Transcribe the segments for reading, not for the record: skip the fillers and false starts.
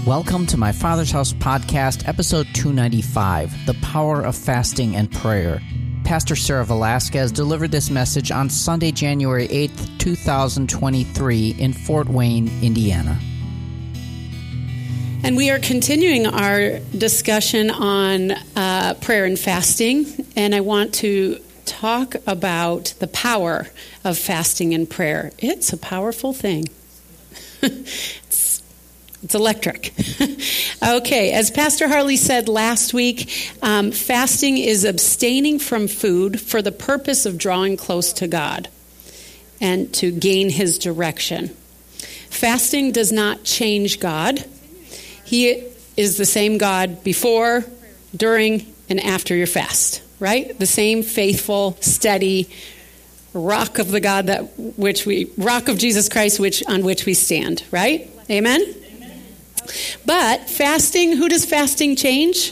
Welcome to my Father's House podcast, episode 295, The Power of Fasting and Prayer. Pastor Sarah Velasquez delivered this message on Sunday, January 8th, 2023 in Fort Wayne, Indiana. And we are continuing our discussion on prayer and fasting, and I want to talk about the power of fasting and prayer. It's a powerful thing. It's electric. Okay, as Pastor Harley said last week, fasting is abstaining from food for the purpose of drawing close to God and to gain His direction. Fasting does not change God. He is the same God before, during, and after your fast, right? The same faithful, steady rock of the God rock of Jesus Christ, on which we stand, right? Amen? But fasting, who does fasting change?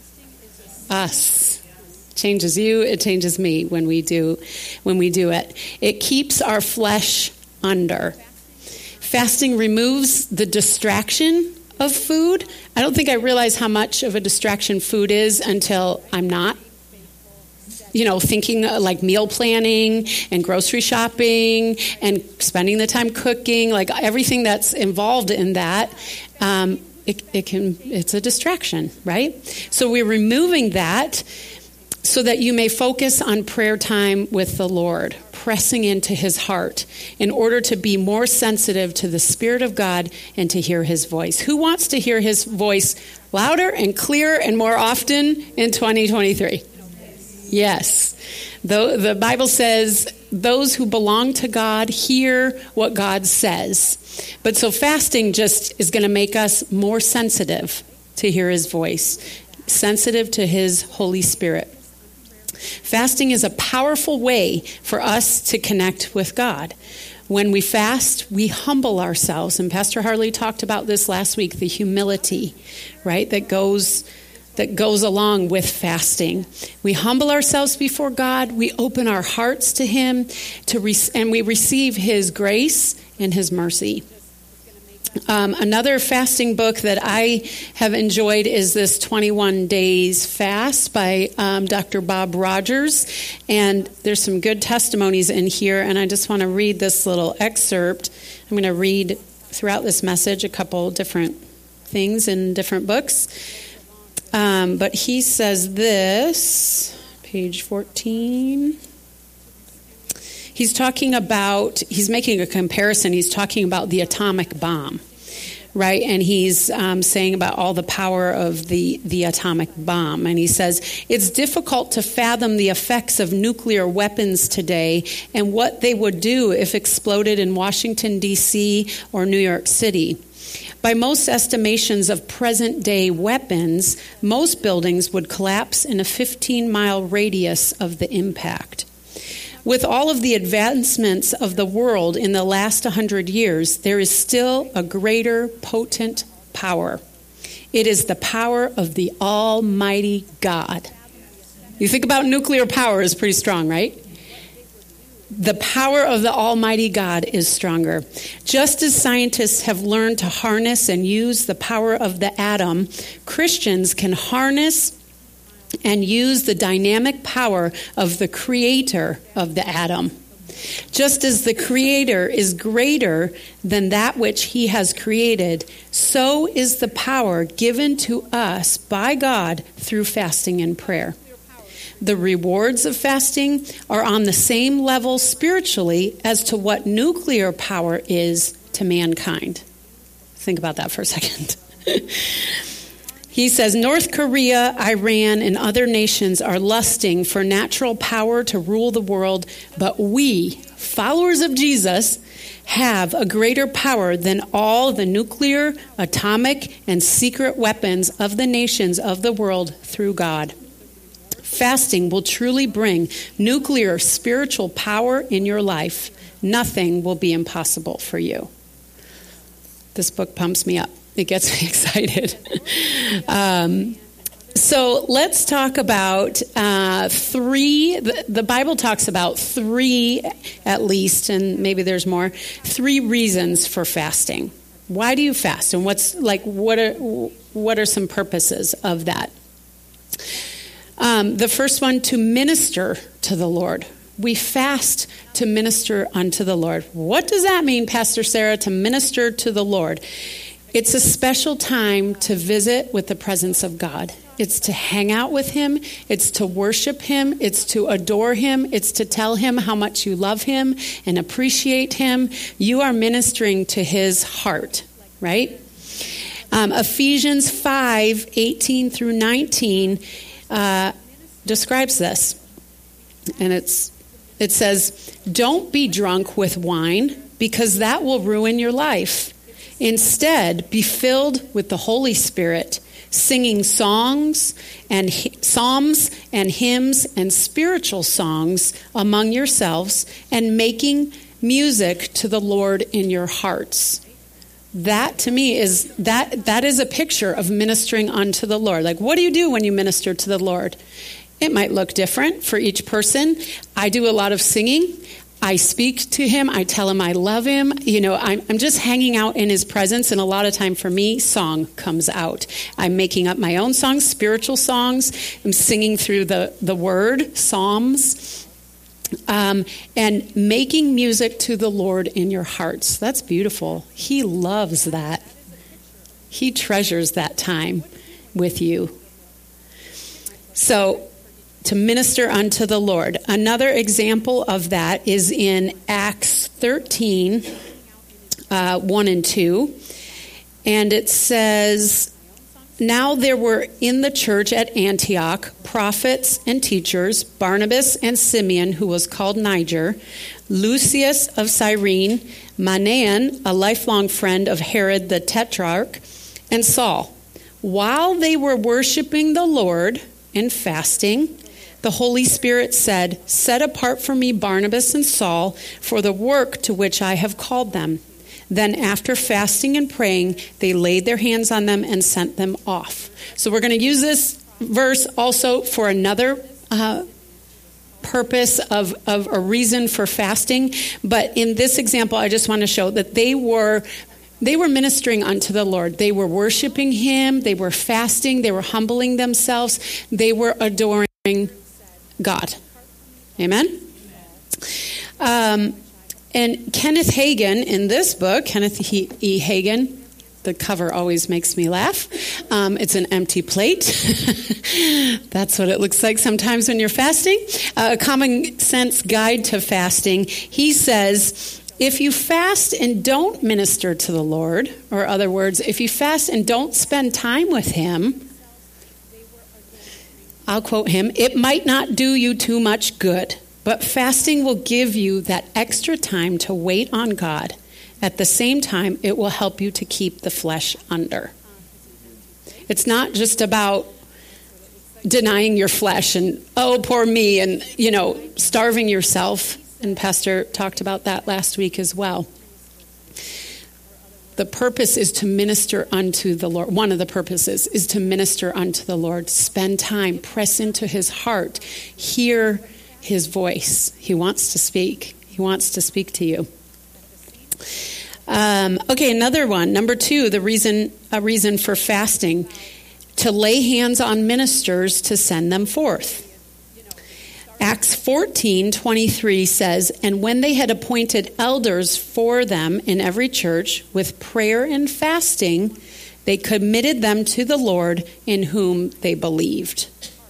Us. It changes you, it changes me when we do it. It keeps our flesh under. Fasting removes the distraction of food. I don't think I realize how much of a distraction food is until I'm not, thinking like meal planning and grocery shopping and spending the time cooking, like everything that's involved in that. It's a distraction, right? So we're removing that so that you may focus on prayer time with the Lord, pressing into His heart in order to be more sensitive to the Spirit of God and to hear His voice. Who wants to hear His voice louder and clearer and more often in 2023? Yes. The Bible says those who belong to God hear what God says. But so fasting just is going to make us more sensitive to hear His voice, sensitive to His Holy Spirit. Fasting is a powerful way for us to connect with God. When we fast, we humble ourselves. And Pastor Harley talked about this last week, the humility, right, that goes along with fasting. We humble ourselves before God. We open our hearts to Him, and we receive His grace and His mercy. Another fasting book that I have enjoyed is this 21 Days Fast by Dr. Bob Rogers. And there's some good testimonies in here, and I just want to read this little excerpt. I'm going to read throughout this message a couple different things in different books. But he says this, page 14. He's making a comparison. He's talking about the atomic bomb, right? And he's saying about all the power of the atomic bomb. And he says, it's difficult to fathom the effects of nuclear weapons today and what they would do if exploded in Washington, D.C. or New York City. By most estimations of present-day weapons, most buildings would collapse in a 15-mile radius of the impact. With all of the advancements of the world in the last 100 years, there is still a greater potent power. It is the power of the Almighty God. You think about nuclear power is pretty strong, right? The power of the Almighty God is stronger. Just as scientists have learned to harness and use the power of the atom, Christians can harness and use the dynamic power of the Creator of the atom. Just as the Creator is greater than that which He has created, so is the power given to us by God through fasting and prayer. The rewards of fasting are on the same level spiritually as to what nuclear power is to mankind. Think about that for a second. He says, North Korea, Iran, and other nations are lusting for natural power to rule the world, but we, followers of Jesus, have a greater power than all the nuclear, atomic, and secret weapons of the nations of the world through God. Fasting will truly bring nuclear spiritual power in your life. Nothing will be impossible for you. This book pumps me up. It gets me excited. So let's talk about three. The Bible talks about three, at least, and maybe there's more, 3 reasons for fasting. Why do you fast? And what are some purposes of that? The first one, to minister to the Lord. We fast to minister unto the Lord. What does that mean, Pastor Sarah, to minister to the Lord? It's a special time to visit with the presence of God. It's to hang out with him. It's to worship him. It's to adore him. It's to tell him how much you love him and appreciate him. You are ministering to his heart, right? Ephesians 5:18 through 19 describes this. And it says, "Don't be drunk with wine, because that will ruin your life. Instead, be filled with the Holy Spirit, singing psalms and hymns and spiritual songs among yourselves, and making music to the Lord in your hearts." That to me is that is a picture of ministering unto the Lord. Like, what do you do when you minister to the Lord? It might look different for each person. I do a lot of singing. I speak to him. I tell him I love him. I'm just hanging out in his presence. And a lot of time for me, song comes out. I'm making up my own songs, spiritual songs. I'm singing through the word, psalms, and making music to the Lord in your hearts. That's beautiful. He loves that. He treasures that time with you. So, to minister unto the Lord. Another example of that is in Acts 13, 1 and 2. And it says, "Now there were in the church at Antioch prophets and teachers, Barnabas and Simeon, who was called Niger, Lucius of Cyrene, Manaen, a lifelong friend of Herod the Tetrarch, and Saul. While they were worshiping the Lord and fasting, the Holy Spirit said, 'Set apart for me Barnabas and Saul for the work to which I have called them.' Then after fasting and praying, they laid their hands on them and sent them off." So we're going to use this verse also for another purpose of a reason for fasting. But in this example, I just want to show that they were ministering unto the Lord. They were worshiping him. They were fasting. They were humbling themselves. They were adoring God. Amen? And Kenneth Hagin, in this book, Kenneth E. Hagin, the cover always makes me laugh. It's an empty plate. That's what it looks like sometimes when you're fasting. A common sense guide to fasting. He says, if you fast and don't minister to the Lord, or other words, if you fast and don't spend time with him, I'll quote him, "It might not do you too much good, but fasting will give you that extra time to wait on God. At the same time, it will help you to keep the flesh under." It's not just about denying your flesh and, oh, poor me, and, starving yourself. And Pastor talked about that last week as well. The purpose is to minister unto the Lord. One of the purposes is to minister unto the Lord. Spend time, press into his heart, hear his voice. He wants to speak. He wants to speak to you. Okay, another one. Number 2, a reason for fasting, to lay hands on ministers to send them forth. Acts 14:23 says, "And when they had appointed elders for them in every church, with prayer and fasting, they committed them to the Lord in whom they believed."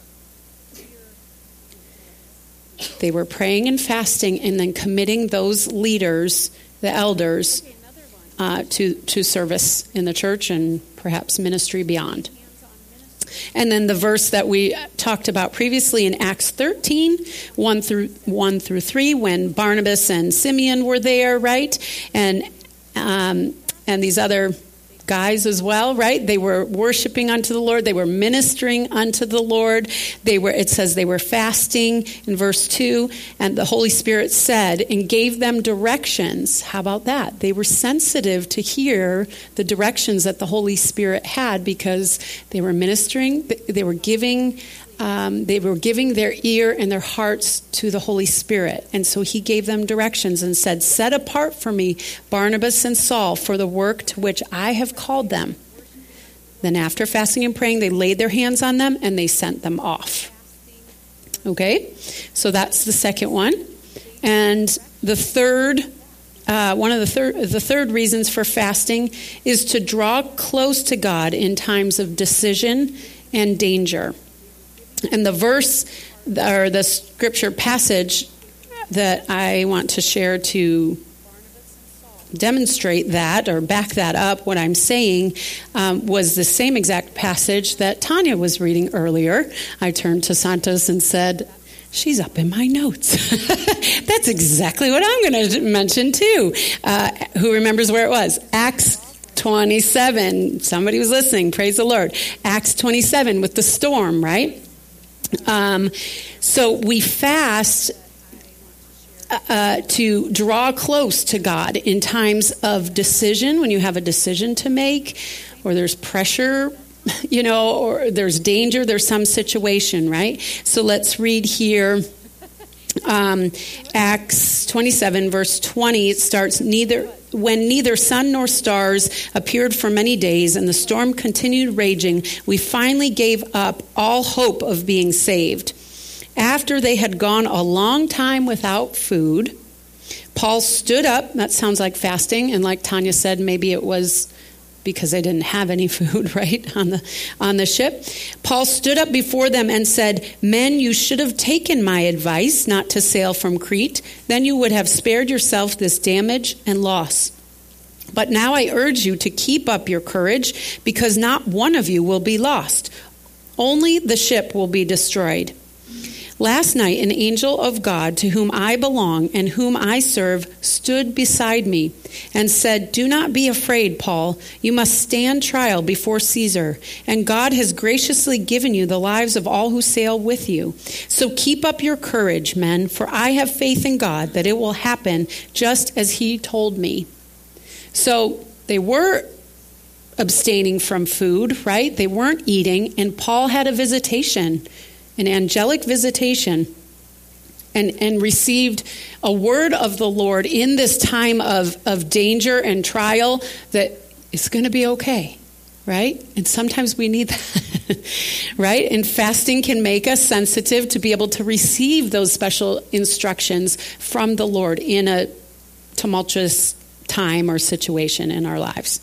They were praying and fasting and then committing those leaders, the elders, to service in the church and perhaps ministry beyond. And then the verse that we talked about previously in Acts 13, 1 through 3, when Barnabas and Simeon were there, right? And these other guys as well, right? They were worshiping unto the Lord. They were ministering unto the Lord. It says they were fasting in verse 2, and the Holy Spirit said and gave them directions. How about that? They were sensitive to hear the directions that the Holy Spirit had because they were ministering. They were giving they were giving their ear and their hearts to the Holy Spirit. And so he gave them directions and said, set apart for me Barnabas and Saul for the work to which I have called them. Then after fasting and praying, they laid their hands on them and they sent them off. Okay, so that's the second one. And the third, the third reasons for fasting is to draw close to God in times of decision and danger. And the verse or the scripture passage that I want to share to demonstrate that or back that up, what I'm saying, was the same exact passage that Tanya was reading earlier. I turned to Santos and said, she's up in my notes. That's exactly what I'm going to mention too. Who remembers where it was? Acts 27. Somebody was listening. Praise the Lord. Acts 27 with the storm, right? So we fast to draw close to God in times of decision, when you have a decision to make, or there's pressure, or there's danger, there's some situation, right? So let's read here, Acts 27, verse 20. It starts, when neither sun nor stars appeared for many days and the storm continued raging, we finally gave up all hope of being saved. After they had gone a long time without food, Paul stood up. That sounds like fasting. And like Tanya said, maybe it was because they didn't have any food, right, on the ship. Paul stood up before them and said, men, you should have taken my advice not to sail from Crete. Then you would have spared yourself this damage and loss. But now I urge you to keep up your courage, because not one of you will be lost. Only the ship will be destroyed. Last night, an angel of God to whom I belong and whom I serve stood beside me and said, do not be afraid, Paul. You must stand trial before Caesar, and God has graciously given you the lives of all who sail with you. So keep up your courage, men, for I have faith in God that it will happen just as he told me. So they were abstaining from food, right? They weren't eating, and Paul had a visitation, an angelic visitation, and received a word of the Lord in this time of danger and trial that it's going to be okay, right? And sometimes we need that, right? And fasting can make us sensitive to be able to receive those special instructions from the Lord in a tumultuous time or situation in our lives.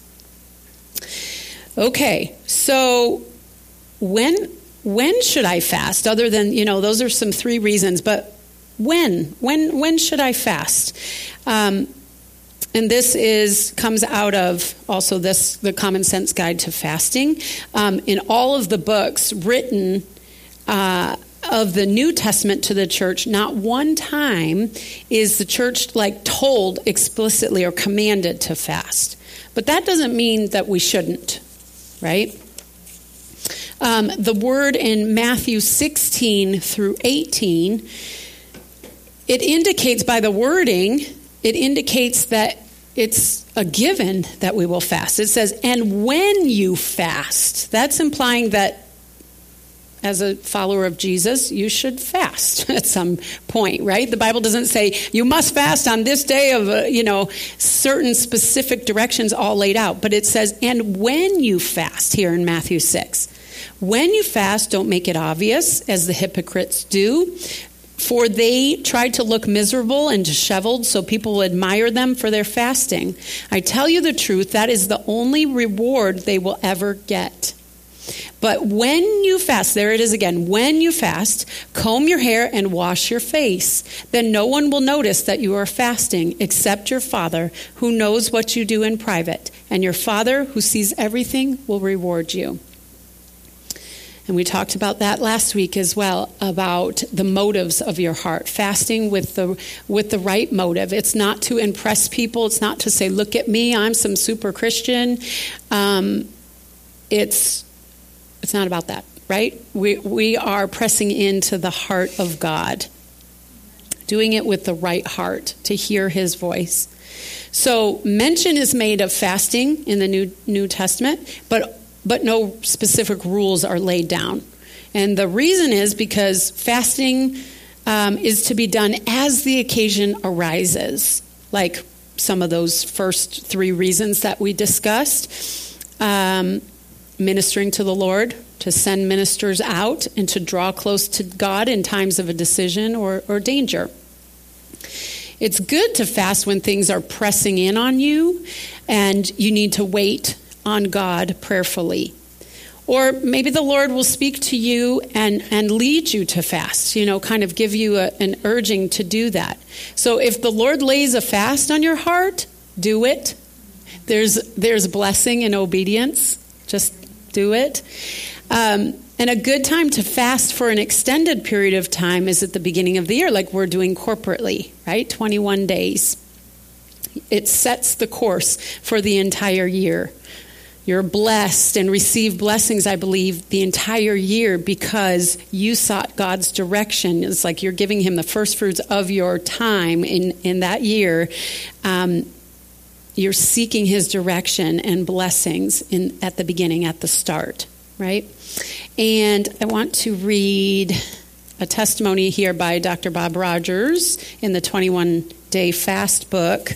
Okay, so when should I fast? Other than, those are some 3 reasons, but when should I fast? And this comes out of also the Common Sense Guide to Fasting. In all of the books written of the New Testament to the church, not one time is the church told explicitly or commanded to fast. But that doesn't mean that we shouldn't, right? The word in Matthew 16 through 18, it indicates by the wording, it indicates that it's a given that we will fast. It says, and when you fast, that's implying that as a follower of Jesus, you should fast at some point, right? The Bible doesn't say you must fast on this day of, certain specific directions all laid out. But it says, and when you fast, here in Matthew 6. When you fast, don't make it obvious, as the hypocrites do, for they try to look miserable and disheveled so people will admire them for their fasting. I tell you the truth, that is the only reward they will ever get. But when you fast, there it is again, when you fast, comb your hair and wash your face. Then no one will notice that you are fasting except your Father, who knows what you do in private. And your Father, who sees everything, will reward you. And we talked about that last week as well, about the motives of your heart. Fasting with the right motive. It's not to impress people. It's not to say, look at me, I'm some super Christian. It's not about that, right? We are pressing into the heart of God, doing it with the right heart to hear his voice. So mention is made of fasting in the New Testament, but no specific rules are laid down. And the reason is because fasting is to be done as the occasion arises, like some of those first 3 reasons that we discussed. Ministering to the Lord, to send ministers out and to draw close to God in times of a decision or danger. It's good to fast when things are pressing in on you and you need to wait on God prayerfully. Or maybe the Lord will speak to you and lead you to fast, kind of give you an urging to do that. So if the Lord lays a fast on your heart, do it. There's blessing in obedience. Just do it. And a good time to fast for an extended period of time is at the beginning of the year, like we're doing corporately, right? 21 days. It sets the course for the entire year. You're blessed and receive blessings, I believe, the entire year because you sought God's direction. It's like you're giving him the first fruits of your time in that year. You're seeking his direction and blessings at the beginning, at the start, right? And I want to read a testimony here by Dr. Bob Rogers in the 21-Day Fast book.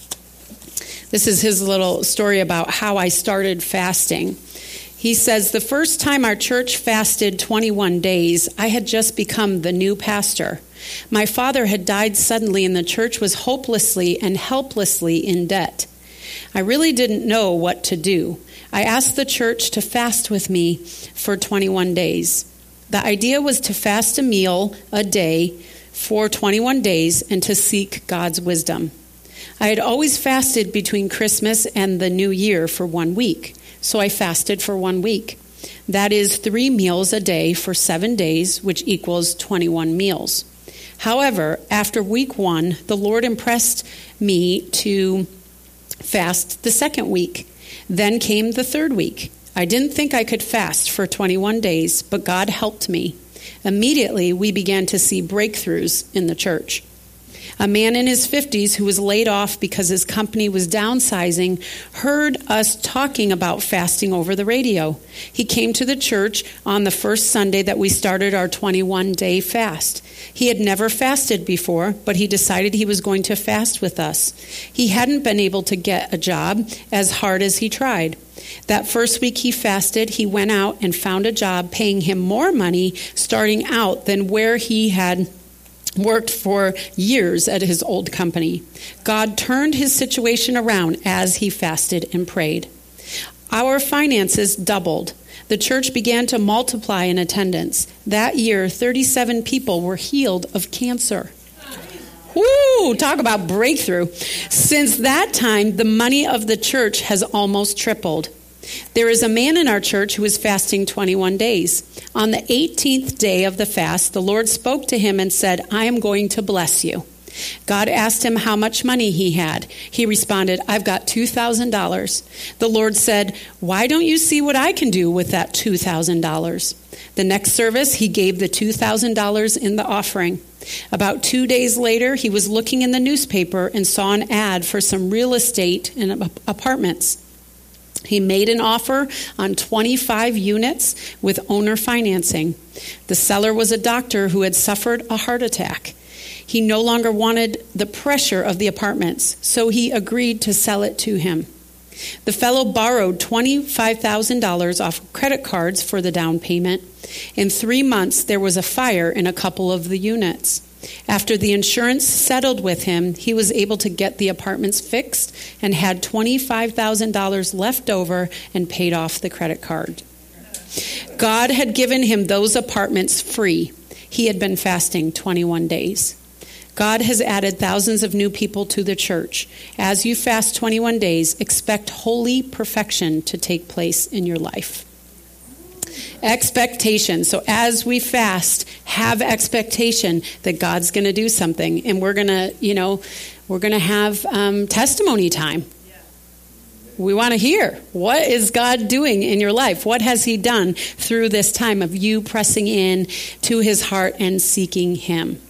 This is his little story about how I started fasting. He says, the first time our church fasted 21 days, I had just become the new pastor. My father had died suddenly and the church was hopelessly and helplessly in debt. I really didn't know what to do. I asked the church to fast with me for 21 days. The idea was to fast a meal a day for 21 days and to seek God's wisdom. I had always fasted between Christmas and the New Year for 1 week, so I fasted for 1 week. That is 3 meals a day for 7 days, which equals 21 meals. However, after week 1, the Lord impressed me to fast the second week. Then came the third week. I didn't think I could fast for 21 days, but God helped me. Immediately, we began to see breakthroughs in the church. A man in his 50s who was laid off because his company was downsizing heard us talking about fasting over the radio. He came to the church on the first Sunday that we started our 21-day fast. He had never fasted before, but he decided he was going to fast with us. He hadn't been able to get a job as hard as he tried. That first week he fasted, he went out and found a job paying him more money starting out than where he had worked for years at his old company. God turned his situation around as he fasted and prayed. Our finances doubled. The church began to multiply in attendance. That year, 37 people were healed of cancer. Woo! Talk about breakthrough. Since that time, the money of the church has almost tripled. There is a man in our church who is fasting 21 days. On the 18th day of the fast, the Lord spoke to him and said, I am going to bless you. God asked him how much money he had. He responded, I've got $2,000. The Lord said, why don't you see what I can do with that $2,000? The next service, he gave the $2,000 in the offering. About 2 days later, he was looking in the newspaper and saw an ad for some real estate and apartments. He made an offer on 25 units with owner financing. The seller was a doctor who had suffered a heart attack. He no longer wanted the pressure of the apartments, so he agreed to sell it to him. The fellow borrowed $25,000 off credit cards for the down payment. In 3 months, there was a fire in a couple of the units. After the insurance settled with him, he was able to get the apartments fixed and had $25,000 left over and paid off the credit card. God had given him those apartments free. He had been fasting 21 days. God has added thousands of new people to the church. As you fast 21 days, expect holy perfection to take place in your life. Expectation. So as we fast, have expectation that God's going to do something, and we're going to have testimony time. We want to hear, what is God doing in your life? What has he done through this time of you pressing in to his heart and seeking him?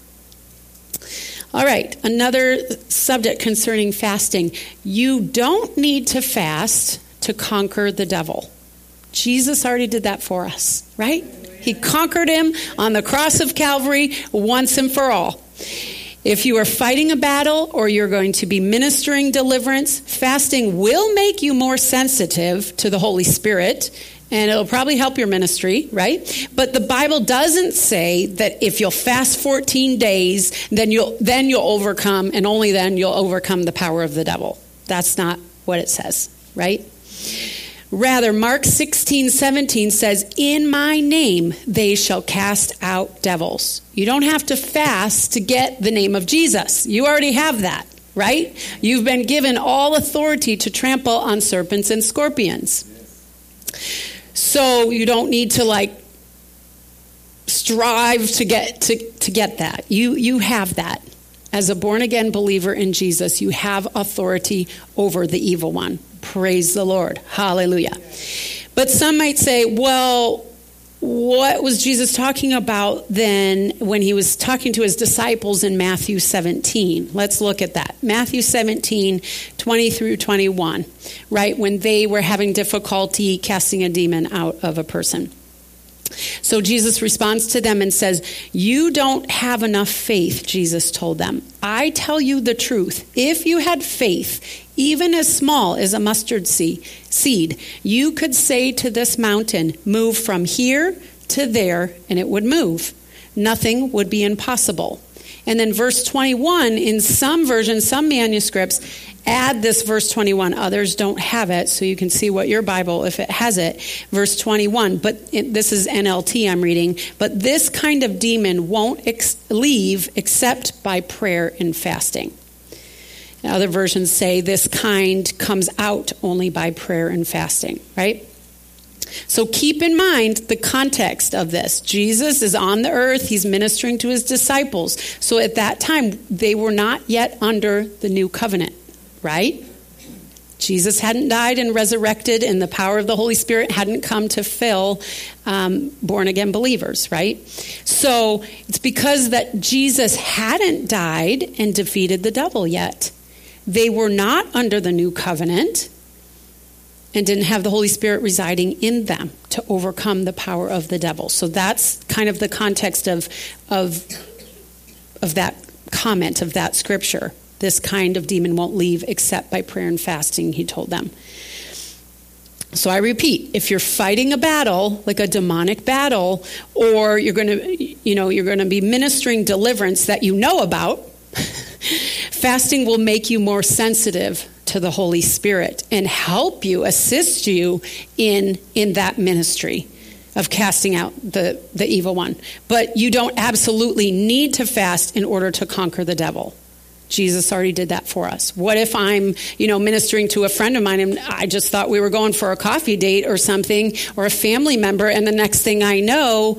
All right, another subject concerning fasting. You don't need to fast to conquer the devil. Jesus already did that for us, right? He conquered him on the cross of Calvary once and for all. If you are fighting a battle or you're going to be ministering deliverance, fasting will make you more sensitive to the Holy Spirit, and it'll probably help your ministry, right? But the Bible doesn't say that if you'll fast 14 days, then you'll overcome, and only then you'll overcome the power of the devil. That's not what it says, right? Rather, Mark 16:17 says, in my name they shall cast out devils. You don't have to fast to get the name of Jesus. You already have that, right? You've been given all authority to trample on serpents and scorpions. So you don't need to strive to get that. You have that. As a born-again believer in Jesus, you have authority over the evil one. Praise the Lord. Hallelujah. But some might say, well, what was Jesus talking about then when he was talking to his disciples in Matthew 17? Let's look at that. Matthew 17, 20 through 21, right? When they were having difficulty casting a demon out of a person. So Jesus responds to them and says, you don't have enough faith, Jesus told them. I tell you the truth. If you had faith, even as small as a mustard seed, you could say to this mountain, move from here to there, and it would move. Nothing would be impossible. And then verse 21, in some versions, some manuscripts, add this verse 21. Others don't have it, so you can see what your Bible, if it has it. Verse 21, this is NLT I'm reading. But this kind of demon won't leave except by prayer and fasting. Other versions say this kind comes out only by prayer and fasting, right? So keep in mind the context of this. Jesus is on the earth. He's ministering to his disciples. So at that time, they were not yet under the new covenant, right? Jesus hadn't died and resurrected, and the power of the Holy Spirit hadn't come to fill born-again believers, right? So it's because that Jesus hadn't died and defeated the devil yet. They were not under the new covenant and didn't have the Holy Spirit residing in them to overcome the power of the devil. So that's kind of the context of that comment, of that scripture. This kind of demon won't leave except by prayer and fasting, he told them. So I repeat, if you're fighting a battle, like a demonic battle, or you're going to be ministering deliverance that you know about, fasting will make you more sensitive to the Holy Spirit and help you, assist you in that ministry of casting out the evil one. But you don't absolutely need to fast in order to conquer the devil. Jesus already did that for us. What if I'm, ministering to a friend of mine and I just thought we were going for a coffee date or something, or a family member, and the next thing I know,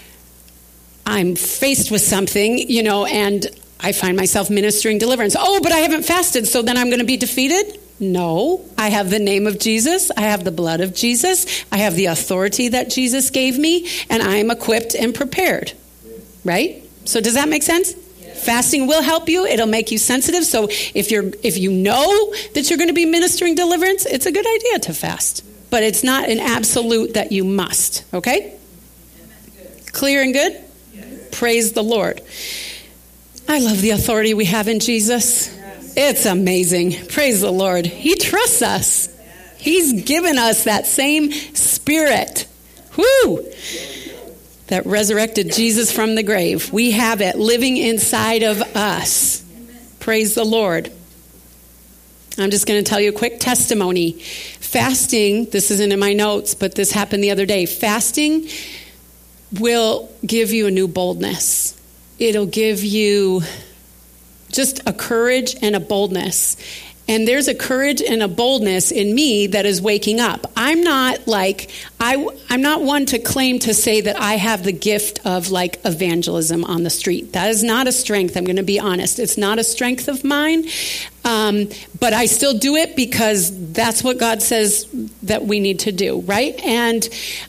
I'm faced with something, and I find myself ministering deliverance. Oh, but I haven't fasted, so then I'm going to be defeated? No, I have the name of Jesus. I have the blood of Jesus. I have the authority that Jesus gave me, and I am equipped and prepared. Right? So does that make sense? Fasting will help you. It'll make you sensitive. So if you know that you're going to be ministering deliverance, it's a good idea to fast. But it's not an absolute that you must. Okay? Clear and good? Praise the Lord. I love the authority we have in Jesus. It's amazing. Praise the Lord. He trusts us. He's given us that same spirit. Whoo! That resurrected Jesus from the grave. We have it living inside of us. Praise the Lord. I'm just going to tell you a quick testimony. Fasting, this isn't in my notes, but this happened the other day. Fasting will give you a new boldness. It'll give you just a courage and a boldness. And there's a courage and a boldness in me that is waking up. I'm not one to claim to say that I have the gift of evangelism on the street. That is not a strength. I'm going to be honest. It's not a strength of mine. But I still do it because that's what God says that we need to do, right? And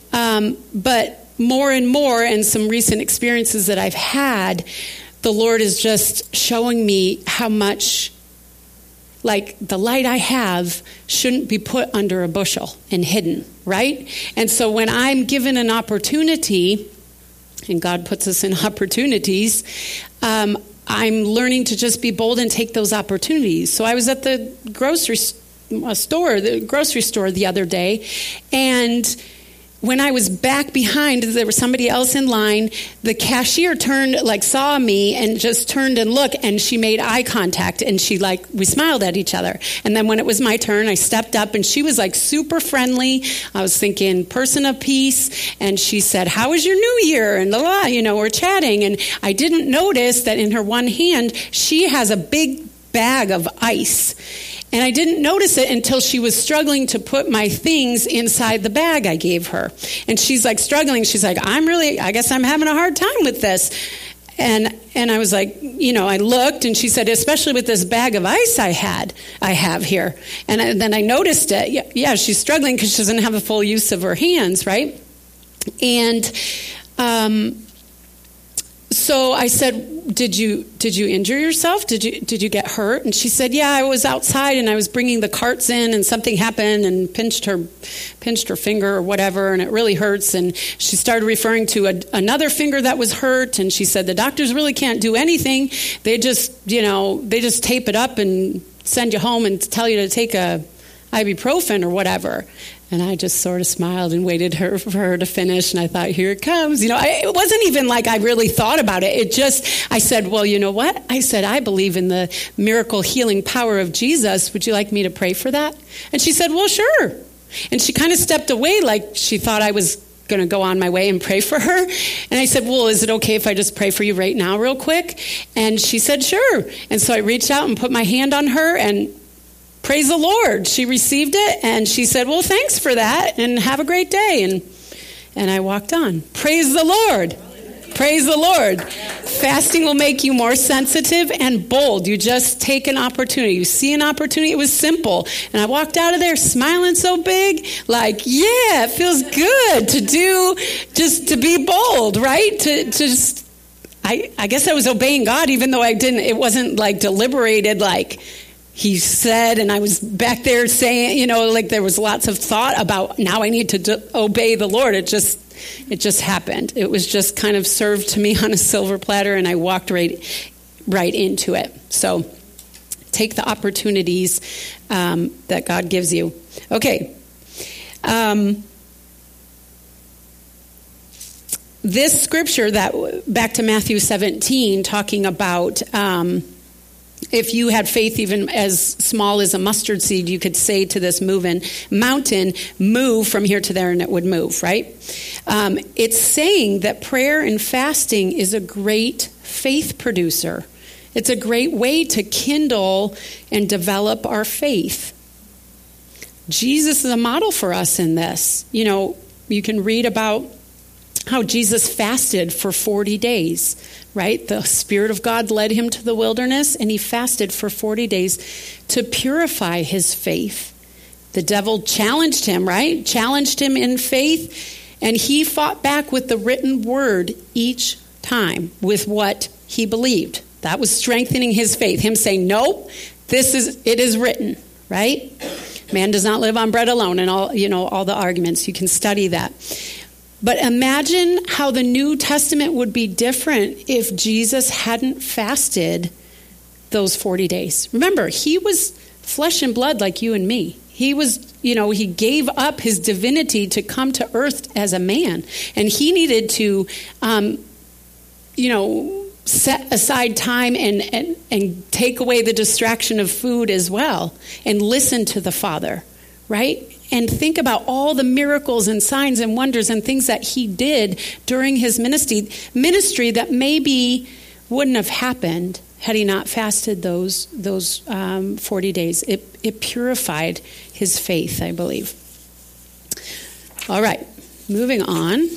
but more and more, and some recent experiences that I've had, the Lord is just showing me how much like the light I have shouldn't be put under a bushel and hidden, right? And so when I'm given an opportunity, and God puts us in opportunities, I'm learning to just be bold and take those opportunities. So I was at the grocery store the other day, and when I was back behind, there was somebody else in line. The cashier saw me and just turned and looked, and she made eye contact, and we smiled at each other. And then when it was my turn, I stepped up, and she was super friendly. I was thinking, person of peace. And she said, "How was your new year?" And we're chatting. And I didn't notice that in her one hand, she has a big bag of ice. And I didn't notice it until she was struggling to put my things inside the bag I gave her. And she's struggling. She's like, I guess I'm having a hard time with this. And I was like, I looked, and she said, especially with this bag of ice I have here. And then I noticed it. Yeah, she's struggling because she doesn't have a full use of her hands, right? And so I said, did you injure yourself? Did you get hurt? And she said, yeah, I was outside and I was bringing the carts in, and something happened and pinched her finger or whatever, and it really hurts. And she started referring to another finger that was hurt, and she said the doctors really can't do anything. They just tape it up and send you home and tell you to take a ibuprofen or whatever. And I just sort of smiled and waited for her to finish. And I thought, here it comes. It wasn't even like I really thought about it. I said, well, you know what? I said, I believe in the miracle healing power of Jesus. Would you like me to pray for that? And she said, well, sure. And she kind of stepped away like she thought I was going to go on my way and pray for her. And I said, well, is it okay if I just pray for you right now real quick? And she said, sure. And so I reached out and put my hand on her, and praise the Lord, she received it, and she said, well, thanks for that, and have a great day. And I walked on. Praise the Lord. Praise the Lord. Fasting will make you more sensitive and bold. You just take an opportunity. You see an opportunity. It was simple. And I walked out of there smiling so big, yeah, it feels good to be bold, right? I guess I was obeying God, even though it wasn't deliberated, he said, and I was back there saying, there was lots of thought about, now I need to obey the Lord. It just happened. It was just kind of served to me on a silver platter, and I walked right into it. So take the opportunities that God gives you. Okay. This scripture, back to Matthew 17, talking about if you had faith even as small as a mustard seed, you could say to this mountain, move from here to there, and it would move, right? It's saying that prayer and fasting is a great faith producer. It's a great way to kindle and develop our faith. Jesus is a model for us in this. You can read about how Jesus fasted for 40 days, right? The Spirit of God led him to the wilderness, and he fasted for 40 days to purify his faith. The devil challenged him, right? Challenged him in faith, and he fought back with the written word each time with what he believed. That was strengthening his faith. Him saying, nope, it is written, right? Man does not live on bread alone, and all the arguments. You can study that. But imagine how the New Testament would be different if Jesus hadn't fasted those 40 days. Remember, he was flesh and blood like you and me. He was, he gave up his divinity to come to earth as a man. And he needed to, set aside time and take away the distraction of food as well and listen to the Father, right? And think about all the miracles and signs and wonders and things that he did during his ministry that maybe wouldn't have happened had he not fasted those 40 days. It purified his faith, I believe. All right, moving on.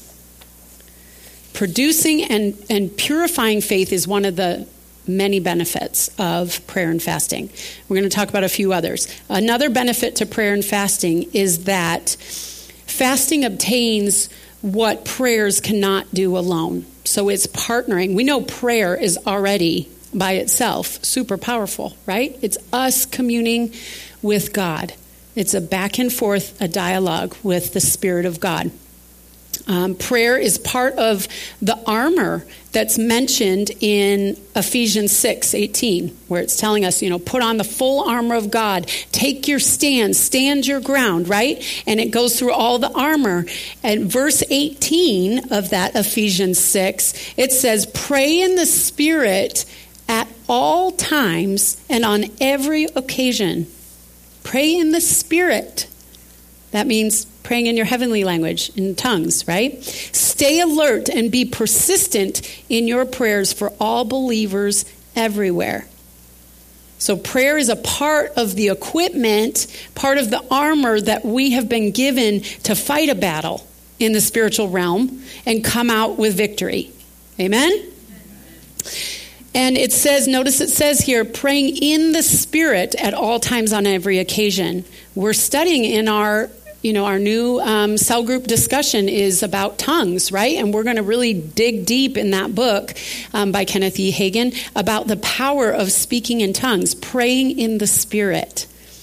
Producing and purifying faith is one of the many benefits of prayer and fasting. We're going to talk about a few others. Another benefit to prayer and fasting is that fasting obtains what prayers cannot do alone. So it's partnering. We know prayer is already by itself. Super powerful, right? It's us communing with God. It's a back and forth, a dialogue with the Spirit of God. Prayer is part of the armor that's mentioned in Ephesians 6:18, where it's telling us, put on the full armor of God, take your stand your ground, right? And it goes through all the armor. And verse 18 of that Ephesians 6, it says, pray in the Spirit at all times and on every occasion. Pray in the Spirit. That means praying in your heavenly language, in tongues, right? Stay alert and be persistent in your prayers for all believers everywhere. So prayer is a part of the equipment, part of the armor that we have been given to fight a battle in the spiritual realm and come out with victory. Amen? And it says, notice it says here, praying in the Spirit at all times on every occasion. We're studying in our new cell group discussion is about tongues, right? And we're going to really dig deep in that book by Kenneth E. Hagin about the power of speaking in tongues, praying in the Spirit.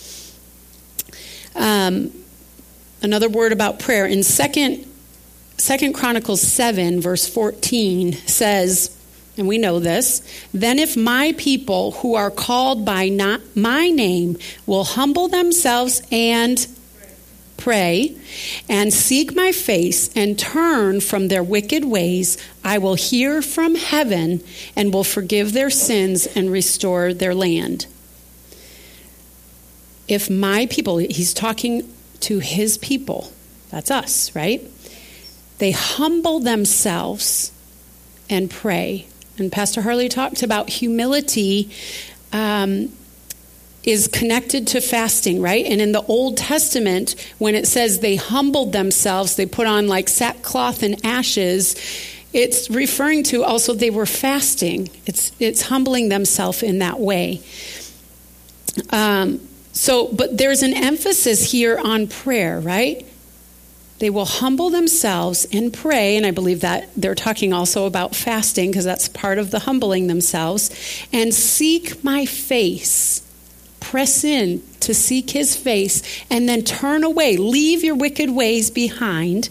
Another word about prayer in Second Chronicles 7, verse 14 says, and we know this, then if my people who are called by not my name will humble themselves and pray and seek my face and turn from their wicked ways, I will hear from heaven and will forgive their sins and restore their land. If my people, he's talking to his people, that's us, right? They humble themselves and pray. And Pastor Harley talked about humility is connected to fasting, right? And in the Old Testament, when it says they humbled themselves, they put on like sackcloth and ashes, it's referring to also they were fasting. It's humbling themselves in that way. But there's an emphasis here on prayer, right? They will humble themselves and pray, and I believe that they're talking also about fasting because that's part of the humbling themselves, and seek my face. Press in to seek his face and then turn away. Leave your wicked ways behind.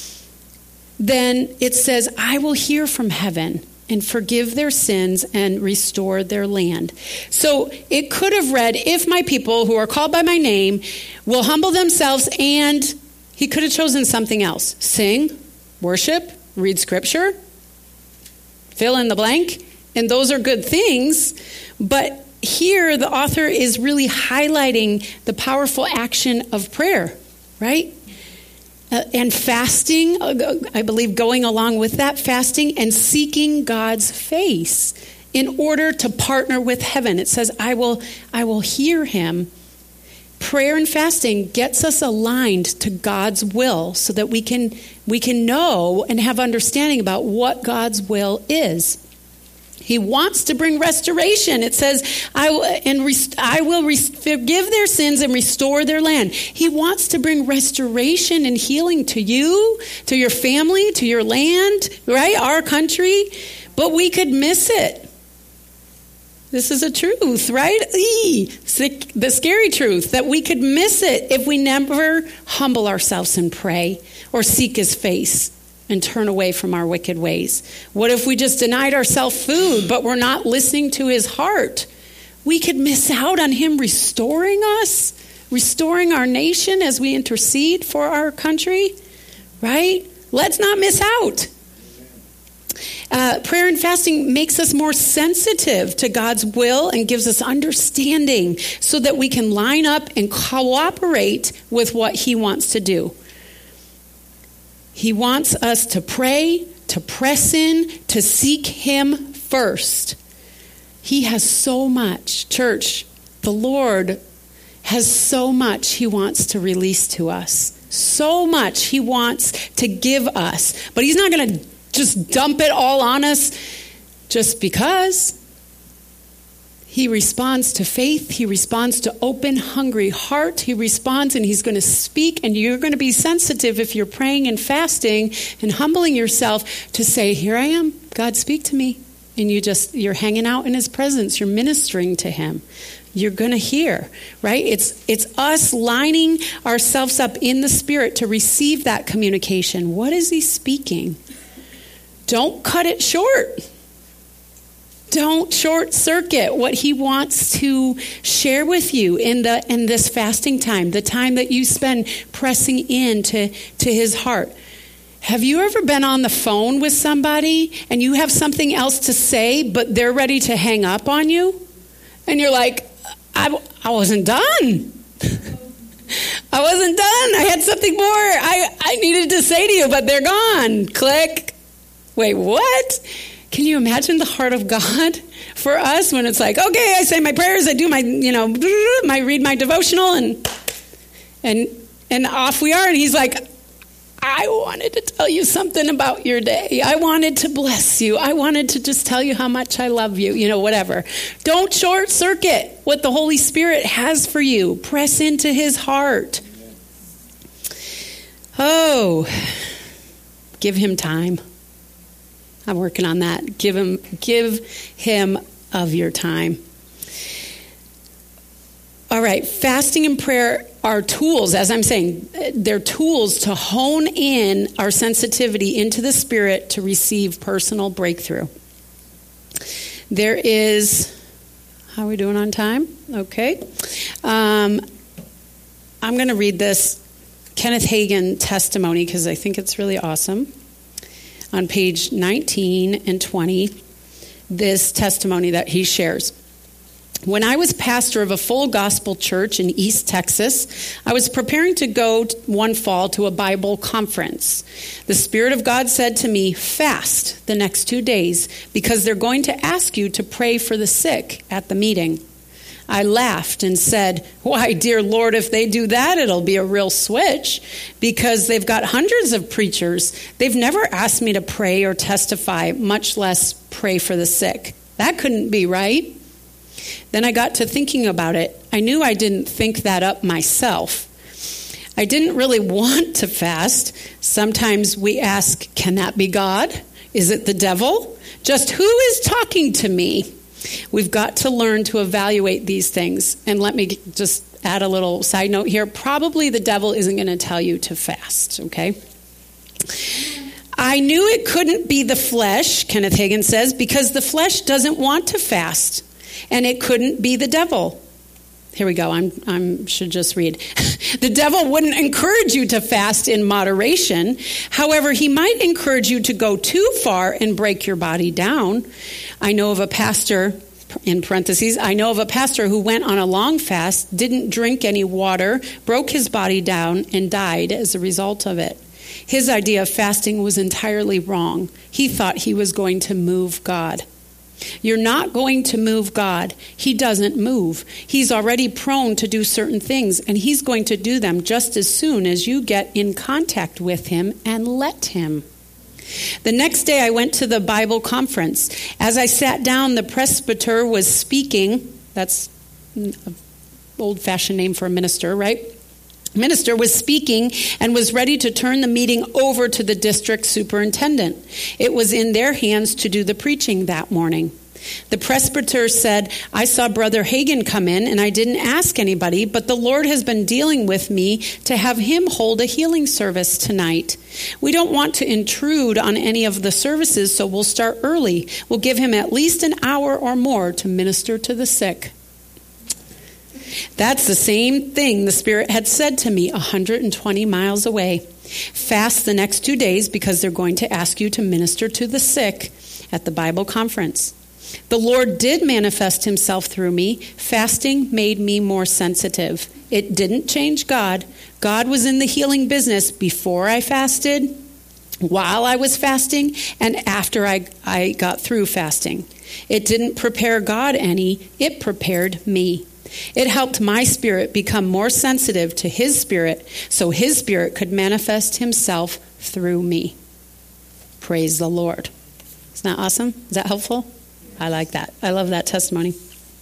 Then it says, I will hear from heaven and forgive their sins and restore their land. So it could have read, if my people who are called by my name will humble themselves, and he could have chosen something else. Sing, worship, read scripture, fill in the blank. And those are good things. But here the author is really highlighting the powerful action of prayer, right? And fasting, I believe going along with that, fasting and seeking God's face in order to partner with heaven. It says, I will hear him. Prayer and fasting gets us aligned to God's will so that we can know and have understanding about what God's will is. He wants to bring restoration. It says, I will forgive their sins and restore their land. He wants to bring restoration and healing to you, to your family, to your land, right? Our country. But we could miss it. This is a truth, right? The scary truth that we could miss it if we never humble ourselves and pray or seek his face and turn away from our wicked ways. What if we just denied ourselves food, but we're not listening to his heart? We could miss out on him restoring us, restoring our nation as we intercede for our country, right? Let's not miss out. Prayer and fasting makes us more sensitive to God's will and gives us understanding so that we can line up and cooperate with what he wants to do. He wants us to pray, to press in, to seek him first. He has so much, church. The Lord has so much he wants to release to us. So much he wants to give us. But he's not going to just dump it all on us just because. He responds to faith. He responds to open, hungry heart. He responds and he's going to speak, and you're going to be sensitive if you're praying and fasting and humbling yourself to say, here I am. God, speak to me. and you're hanging out in his presence, you're ministering to him, you're going to hear, right? It's us lining ourselves up in the Spirit to receive that communication. What is he speaking? Don't cut it short. Don't short circuit what he wants to share with you in this fasting time, the time that you spend pressing in to his heart. Have you ever been on the phone with somebody and you have something else to say, but they're ready to hang up on you? And you're like, I wasn't done. I wasn't done. I had something more I needed to say to you, but they're gone. Click. Wait, what? Can you imagine the heart of God for us when it's like, okay, I say my prayers, I do my, read my devotional, and off we are. And he's like, I wanted to tell you something about your day. I wanted to bless you. I wanted to just tell you how much I love you, whatever. Don't short circuit what the Holy Spirit has for you. Press into his heart. Oh, give him time. I'm working on that. Give him of your time. All right, fasting and prayer are tools, as I'm saying, they're tools to hone in our sensitivity into the Spirit to receive personal breakthrough. There is, how are we doing on time? Okay. I'm going to read this Kenneth Hagin testimony because I think it's really awesome. On page 19 and 20, this testimony that he shares. When I was pastor of a full gospel church in East Texas, I was preparing to go one fall to a Bible conference. The Spirit of God said to me, fast the next 2 days because they're going to ask you to pray for the sick at the meeting. I laughed and said, why, dear Lord, if they do that, it'll be a real switch because they've got hundreds of preachers. They've never asked me to pray or testify, much less pray for the sick. That couldn't be right. Then I got to thinking about it. I knew I didn't think that up myself. I didn't really want to fast. Sometimes we ask, can that be God? Is it the devil? Just who is talking to me? We've got to learn to evaluate these things. And let me just add a little side note here. Probably the devil isn't going to tell you to fast, okay? I knew it couldn't be the flesh, Kenneth Hagin says, because the flesh doesn't want to fast. And it couldn't be the devil. Here we go. I should just read. The devil wouldn't encourage you to fast in moderation. However, he might encourage you to go too far and break your body down. I know of a pastor, in parentheses, I know of a pastor who went on a long fast, didn't drink any water, broke his body down, and died as a result of it. His idea of fasting was entirely wrong. He thought he was going to move God. You're not going to move God. He doesn't move. He's already prone to do certain things, and he's going to do them just as soon as you get in contact with him and let him. The next day I went to the Bible conference. As I sat down, the presbyter was speaking. That's an old-fashioned name for a minister, right? Minister was speaking and was ready to turn the meeting over to the district superintendent. It was in their hands to do the preaching that morning. The presbyter said, I saw Brother Hagin come in and I didn't ask anybody, but the Lord has been dealing with me to have him hold a healing service tonight. We don't want to intrude on any of the services, so we'll start early. We'll give him at least an hour or more to minister to the sick. That's the same thing the Spirit had said to me 120 miles away. Fast the next 2 days because they're going to ask you to minister to the sick at the Bible conference. The Lord did manifest himself through me. Fasting made me more sensitive. It didn't change God. God was in the healing business before I fasted, while I was fasting, and after I got through fasting. It didn't prepare God any. It prepared me. It helped my spirit become more sensitive to his spirit so his spirit could manifest himself through me. Praise the Lord. Isn't that awesome? Is that helpful? I like that. I love that testimony.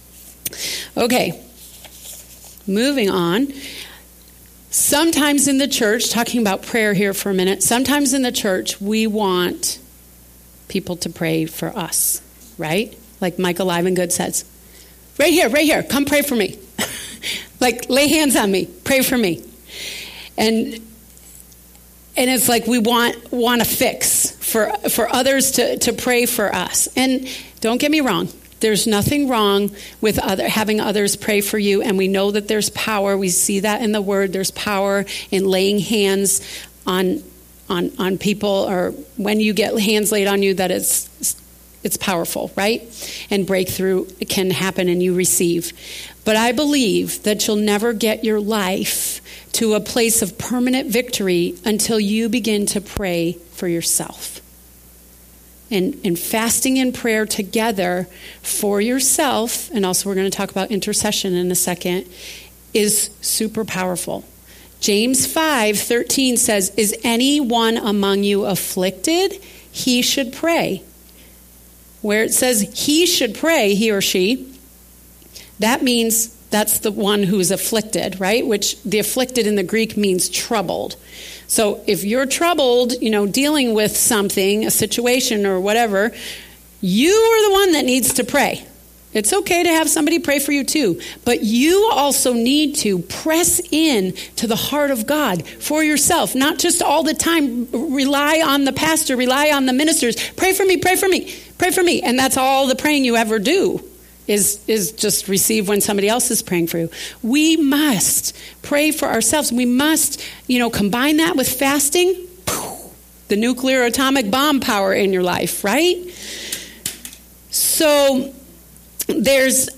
Okay, moving on. Sometimes in the church, talking about prayer here for a minute, sometimes in the church we want people to pray for us. right? Like Michael Livengood says, right here, come pray for me. Like, lay hands on me, pray for me. And it's like we want a fix for others to pray for us. And don't get me wrong, there's nothing wrong with having others pray for you, and we know that there's power. We see that in the Word. There's power in laying hands on people, or when you get hands laid on you, that it's powerful, right? And breakthrough can happen and you receive. But I believe that you'll never get your life to a place of permanent victory until you begin to pray for yourself. And fasting and prayer together for yourself, and also we're going to talk about intercession in a second, is super powerful. James 5:13 says, "Is anyone among you afflicted? He should pray." Where it says he should pray, he or she, that means that's the one who's afflicted, right? Which the afflicted in the Greek means troubled. So if you're troubled, dealing with something, a situation or whatever, you are the one that needs to pray. It's okay to have somebody pray for you too, but you also need to press in to the heart of God for yourself, not just all the time rely on the pastor, rely on the ministers. Pray for me, pray for me, pray for me. And that's all the praying you ever do is just receive when somebody else is praying for you. We must pray for ourselves. We must, combine that with fasting, the nuclear atomic bomb power in your life, right? So there's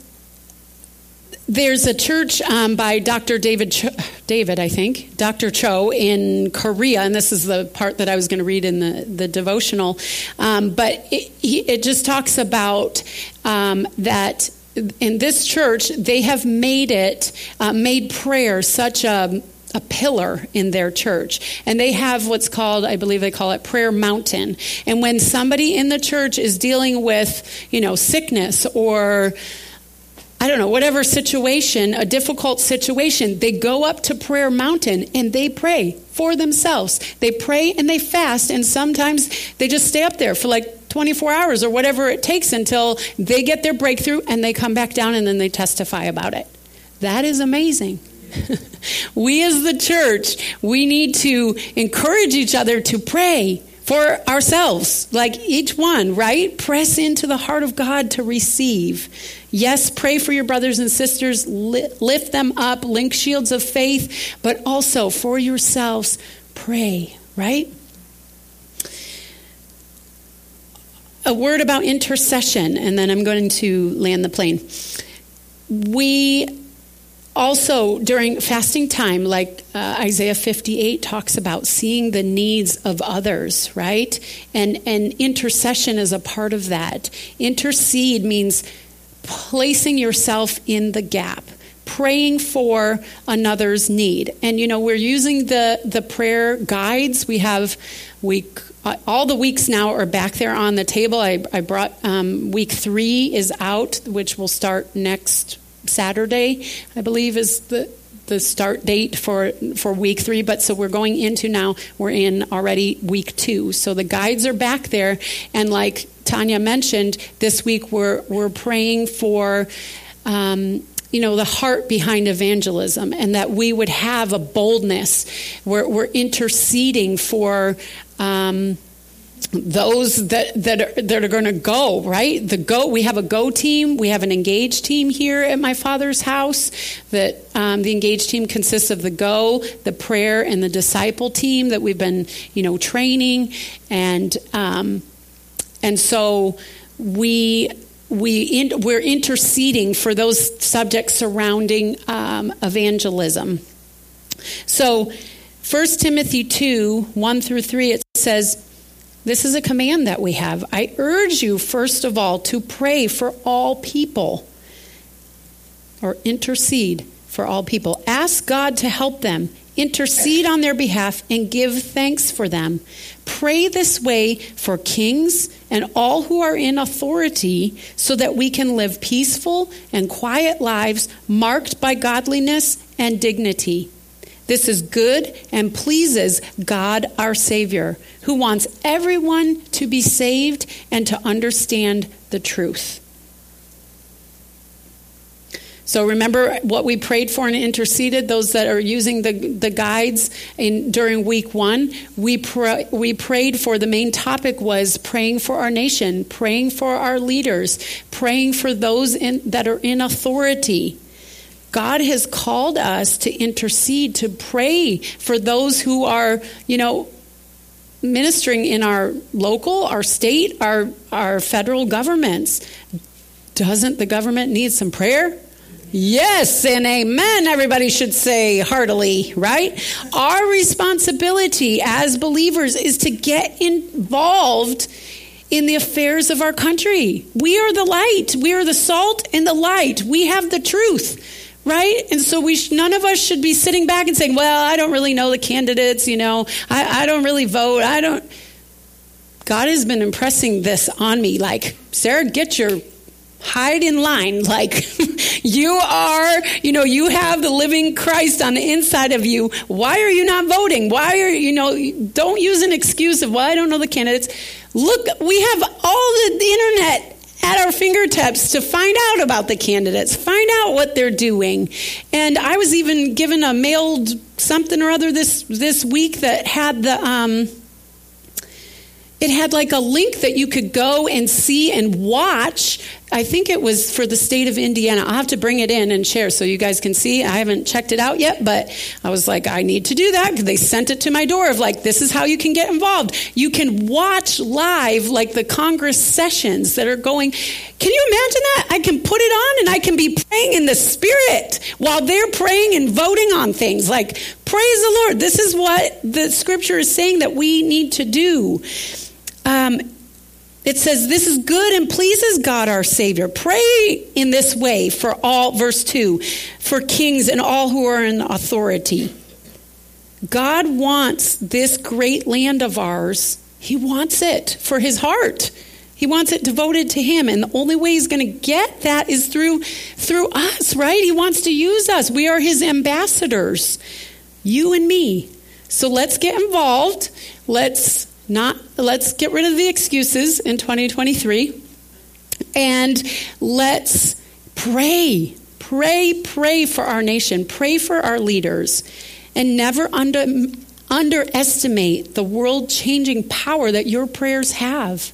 a church by Dr. David, I think, Dr. Cho in Korea, and this is the part that I was going to read in the devotional, but it just talks about that in this church, they have made prayer such a pillar in their church. And they have what's called, I believe they call it Prayer Mountain. And when somebody in the church is dealing with, sickness or I don't know, whatever situation, a difficult situation, they go up to Prayer Mountain and they pray for themselves. They pray and they fast, and sometimes they just stay up there for like 24 hours or whatever it takes until they get their breakthrough and they come back down and then they testify about it. That is amazing. We as the church, we need to encourage each other to pray for ourselves, like each one, right? Press into the heart of God to receive. Yes, pray for your brothers and sisters, lift them up, link shields of faith, but also for yourselves, pray, right? A word about intercession, and then I'm going to land the plane. We also, during fasting time, like Isaiah 58 talks about, seeing the needs of others, right? And intercession is a part of that. Intercede means placing yourself in the gap, praying for another's need. And, we're using the prayer guides. We have all the weeks now are back there on the table. I brought week 3 is out, which will start next Saturday, I believe, is the start date for week 3. But so we're going into now, we're in already week 2. So the guides are back there. And like Tanya mentioned, this week we're praying for, the heart behind evangelism, and that we would have a boldness. We're interceding for those that are going to go, right? We have a go team. We have an engage team here at my father's house. That the engage team consists of the go, the prayer, and the disciple team that we've been, training, and so we're interceding for those subjects surrounding evangelism. So 1 Timothy 2:1-3, it says, this is a command that we have. I urge you, first of all, to pray for all people, or intercede for all people. Ask God to help them. Intercede on their behalf and give thanks for them. Pray this way for kings and all who are in authority, so that we can live peaceful and quiet lives marked by godliness and dignity. This is good and pleases God our Savior, who wants everyone to be saved and to understand the truth. So remember what we prayed for and interceded, those that are using the guides during week 1. We prayed for, the main topic was praying for our nation, praying for our leaders, praying for those that are in authority. God has called us to intercede, to pray for those who are, ministering in our local, our state, our federal governments. Doesn't the government need some prayer? Yes and amen, everybody should say heartily, right? Our responsibility as believers is to get involved in the affairs of our country. We are the light. We are the salt and the light. We have the truth, right? And so none of us should be sitting back and saying, well, I don't really know the candidates, I don't really vote. God has been impressing this on me, like, Sarah, hide in line, like you are, you have the living Christ on the inside of you. Why are you not voting? Don't use an excuse of, well, I don't know the candidates. Look, we have all the internet at our fingertips to find out about the candidates, find out what they're doing. And I was even given a mailed something or other this week that had it had like a link that you could go and see and watch. I think it was for the state of Indiana. I'll have to bring it in and share so you guys can see. I haven't checked it out yet, but I was like, I need to do that because they sent it to my door of like, this is how you can get involved. You can watch live like the Congress sessions that are going. Can you imagine that? I can put it on and I can be praying in the Spirit while they're praying and voting on things. Like, praise the Lord. This is what the scripture is saying that we need to do. It says, this is good and pleases God our Savior. Pray in this way for all, verse 2, for kings and all who are in authority. God wants this great land of ours. He wants it for his heart. He wants it devoted to him. And the only way he's going to get that is through us, right? He wants to use us. We are his ambassadors, you and me. So let's get involved. Let's get rid of the excuses in 2023, and let's pray for our nation, pray for our leaders, and never underestimate the world-changing power that your prayers have.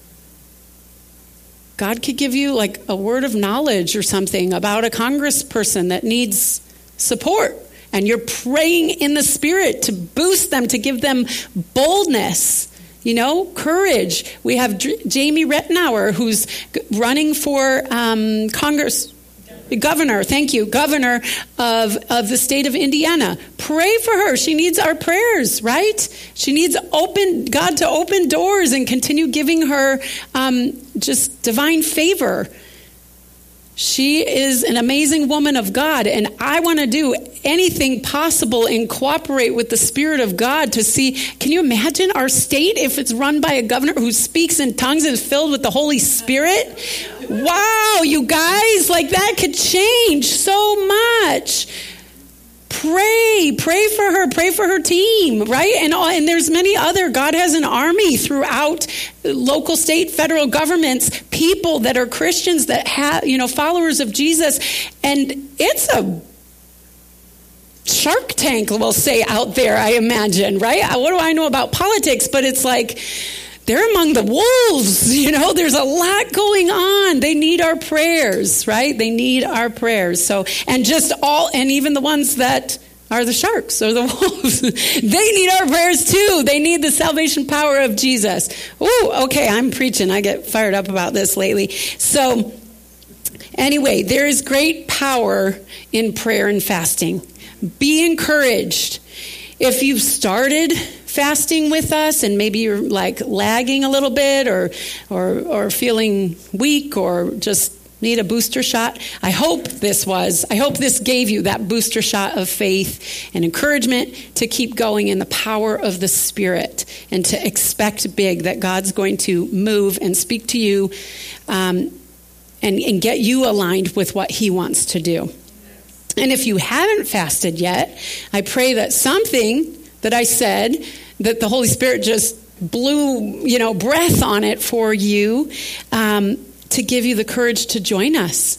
God could give you like a word of knowledge or something about a congressperson that needs support. And you're praying in the Spirit to boost them, to give them boldness, courage. We have Jamie Rettenauer, who's running for governor. Thank you, governor of the state of Indiana. Pray for her. She needs our prayers, right? She needs God to open doors and continue giving her just divine favor. She is an amazing woman of God, and I want to do anything possible and cooperate with the Spirit of God to see. Can you imagine our state if it's run by a governor who speaks in tongues and is filled with the Holy Spirit? Wow, you guys, like that could change so much. Pray for her, pray for her team, right? And there's many other. God has an army throughout local, state, federal governments, people that are Christians that have, followers of Jesus. And it's a Shark Tank, we'll say, out there, I imagine, right? What do I know about politics? But it's like, they're among the wolves, there's a lot going on. They need our prayers, right? They need our prayers. So, and even the ones that are the sharks or the wolves, they need our prayers too. They need the salvation power of Jesus. Ooh, okay, I'm preaching. I get fired up about this lately. So anyway, there is great power in prayer and fasting. Be encouraged. If you've started fasting with us and maybe you're like lagging a little bit or feeling weak or just need a booster shot, I hope this gave you that booster shot of faith and encouragement to keep going in the power of the Spirit and to expect big, that God's going to move and speak to you and get you aligned with what he wants to do. And if you haven't fasted yet, I pray that something that I said, that the Holy Spirit just blew, breath on it for you, to give you the courage to join us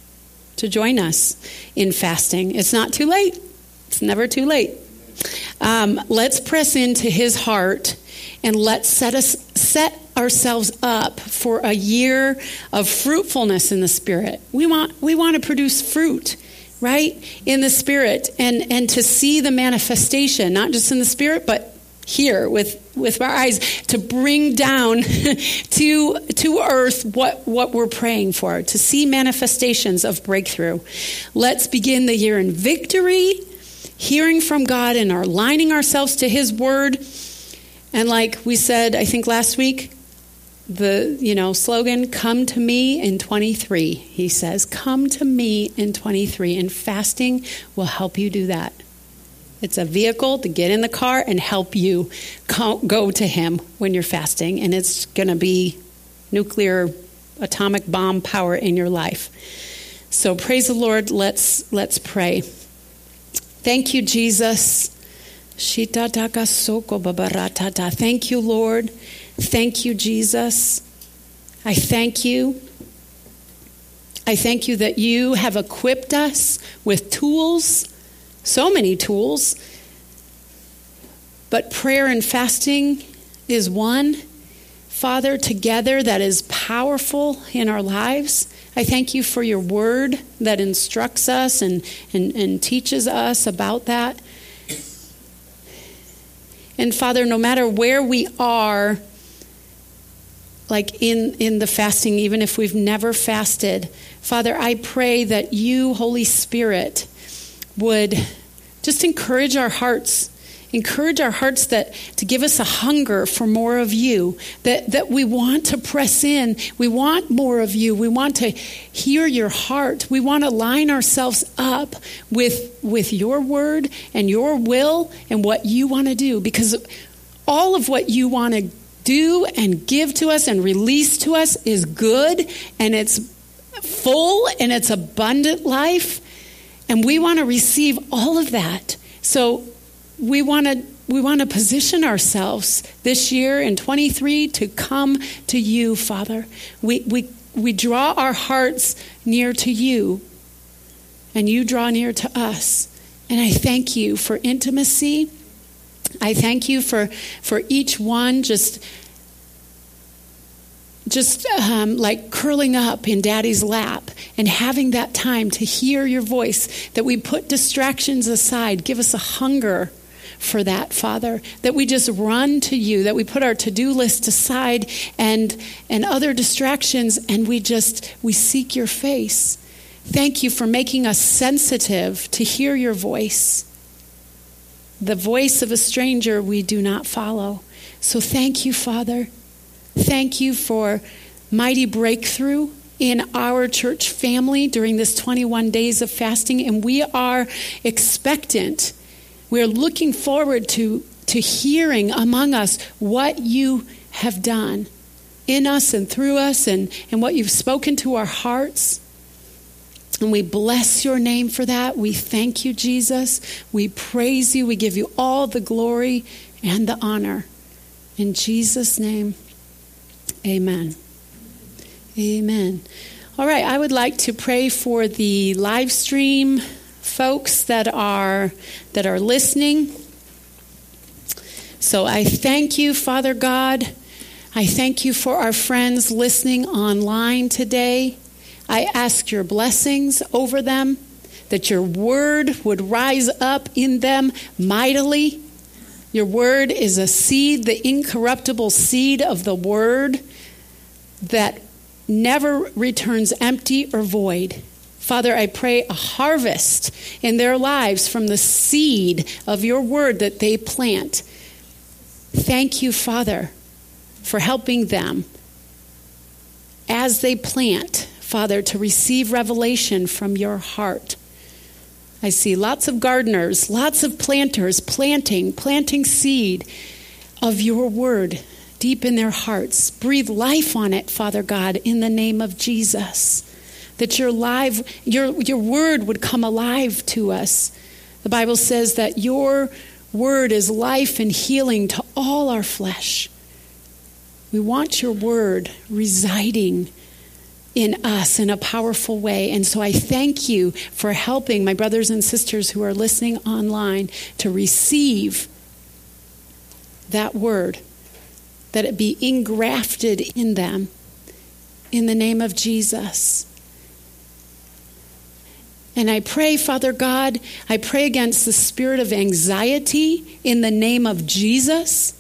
in fasting. It's not too late. It's never too late. Let's press into his heart, and let's set ourselves up for a year of fruitfulness in the Spirit. We want to produce fruit, right, in the Spirit, and to see the manifestation, not just in the Spirit, but here with our eyes, to bring down to earth what we're praying for, to see manifestations of breakthrough. Let's begin the year in victory, hearing from God, and aligning ourselves to his word. And like we said, I think last week, the slogan, come to me in 23. He says, come to me in 23. And fasting will help you do that. It's a vehicle to get in the car and help you go to him when you're fasting. And it's going to be nuclear atomic bomb power in your life. So praise the Lord. Let's pray. Thank you, Jesus. Thank you, Lord. Thank you, Jesus. I thank you. I thank you that you have equipped us with tools, so many tools, but prayer and fasting is one, Father, together, that is powerful in our lives. I thank you for your word that instructs us and teaches us about that. And Father, no matter where we are, like in the fasting, even if we've never fasted, Father, I pray that you, Holy Spirit, would just encourage our hearts that to give us a hunger for more of you, that we want to press in. We want more of you. We want to hear your heart. We want to line ourselves up with your word and your will and what you want to do, because all of what you want to do and give to us and release to us is good, and it's full, and it's abundant life, and we want to receive all of that. So we want to position ourselves this year in 23 to come to you, Father. We draw our hearts near to you, and you draw near to us. And I thank you for intimacy. I thank you for each one just like curling up in Daddy's lap and having that time to hear your voice, that we put distractions aside. Give us a hunger for that, Father, that we just run to you, that we put our to-do list aside and other distractions, and we seek your face. Thank you for making us sensitive to hear your voice. The voice of a stranger we do not follow. So thank you, Father. Thank you for mighty breakthrough in our church family during this 21 days of fasting, and we are expectant. We're looking forward to hearing among us what you have done in us and through us, and what you've spoken to our hearts. And we bless your name for that. We thank you, Jesus. We praise you. We give you all the glory and the honor. In Jesus' name, amen. Amen. All right, I would like to pray for the live stream folks that are listening. So I thank you, Father God. I thank you for our friends listening online today. I ask your blessings over them, that your word would rise up in them mightily. Your word is a seed, the incorruptible seed of the word that never returns empty or void. Father, I pray a harvest in their lives from the seed of your word that they plant. Thank you, Father, for helping them as they plant, Father, to receive revelation from your heart. I see lots of gardeners, lots of planters planting seed of your word deep in their hearts. Breathe life on it, Father God, in the name of Jesus. that your word would come alive to us. The Bible says that your word is life and healing to all our flesh. We want your word residing in us in a powerful way. And so I thank you for helping my brothers and sisters who are listening online to receive that word, that it be engrafted in them in the name of Jesus. And I pray, Father God, I pray against the spirit of anxiety in the name of Jesus.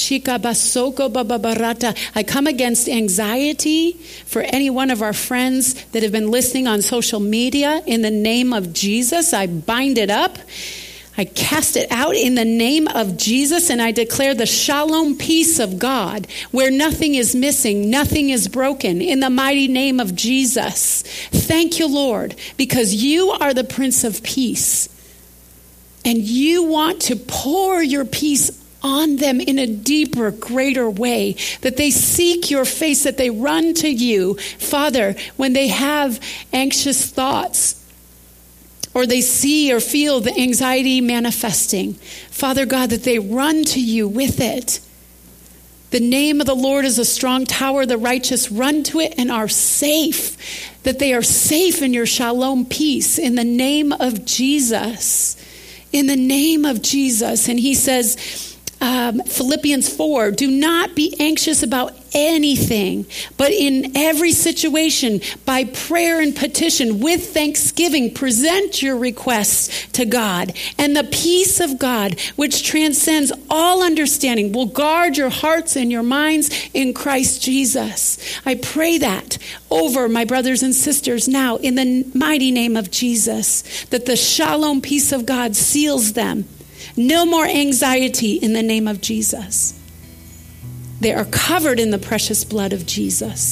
I come against anxiety for any one of our friends that have been listening on social media. In the name of Jesus, I bind it up. I cast it out in the name of Jesus, and I declare the shalom peace of God, where nothing is missing, nothing is broken, in the mighty name of Jesus. Thank you, Lord, because you are the Prince of Peace, and you want to pour your peace on them in a deeper, greater way, that they seek your face, that they run to you, Father, when they have anxious thoughts, or they see or feel the anxiety manifesting. Father God, that they run to you with it. The name of the Lord is a strong tower. The righteous run to it and are safe. That they are safe in your shalom peace in the name of Jesus. In the name of Jesus. And he says, Philippians 4, do not be anxious about anything, but in every situation, by prayer and petition, with thanksgiving, present your requests to God. And the peace of God, which transcends all understanding, will guard your hearts and your minds in Christ Jesus. I pray that over my brothers and sisters now, in the mighty name of Jesus, that the shalom peace of God seals them. No more anxiety in the name of Jesus. They are covered in the precious blood of Jesus.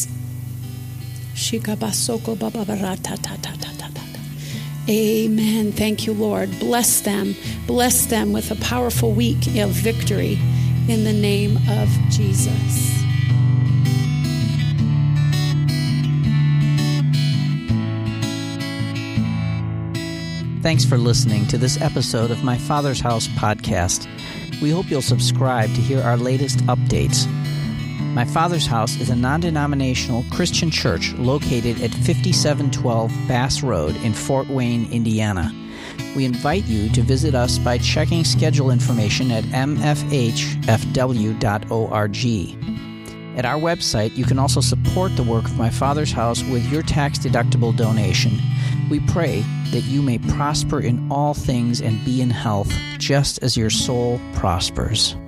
Amen. Thank you, Lord. Bless them. Bless them with a powerful week of victory in the name of Jesus. Thanks for listening to this episode of My Father's House podcast. We hope you'll subscribe to hear our latest updates. My Father's House is a non-denominational Christian church located at 5712 Bass Road in Fort Wayne, Indiana. We invite you to visit us by checking schedule information at mfhfw.org. At our website, you can also support the work of My Father's House with your tax-deductible donation. We pray that you may prosper in all things and be in health, just as your soul prospers.